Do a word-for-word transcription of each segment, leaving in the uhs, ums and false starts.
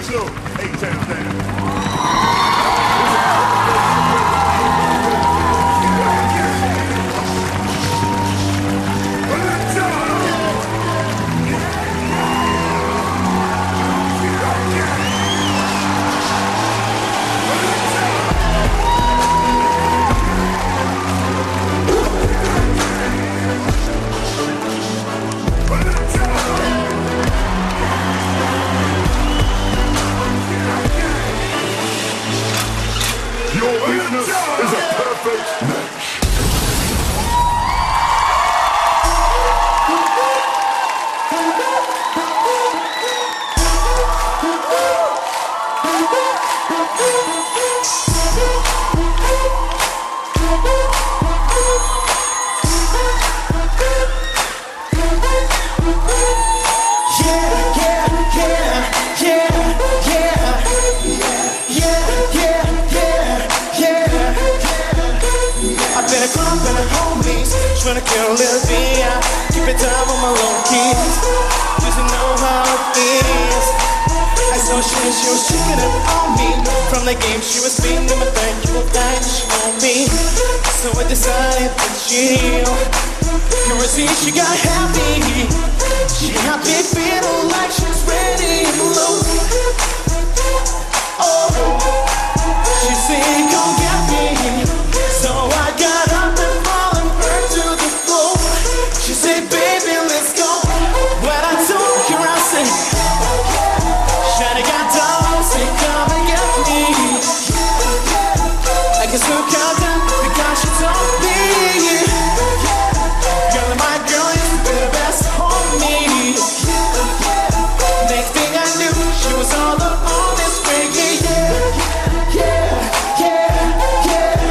slow. Eight times down. Your weakness is a perfect match. Tryna get a little bit out, keep it down with my low keys. Just to know how it feels. I saw she, she was checking up on me. From the game she was being my thank you that she on me. So I decided to chill. You will see she got happy. She happy, feeling like she's ready to move. Oh, she said come get me. So I got up and followed her to the floor. She said, baby, let's go. When I told her, I said, Shawty got down, say come and get me. I guess we'll count down because she told me, girl, my girl, you be the best on me. Next thing I knew, she was all up on this freaky, yeah, yeah, yeah, yeah.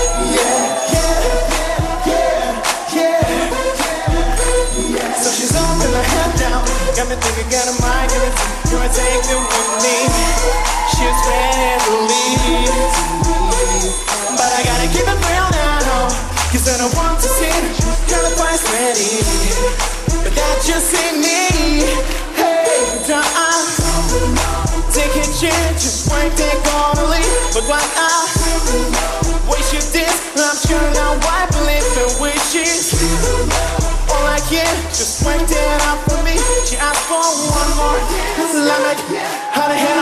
Got me thinking, got a mind, give it to you, take it with me. She's ready to leave, but I gotta keep it real now, cause I don't want to see girl, the price ready, but that just ain't me. Hey, don't I take a chance, just wait, they're gonna leave, but why I waste your this, I'm sure now I believe in wishes. All I can, just wait that out for me. She asked for one more. Like, how the hell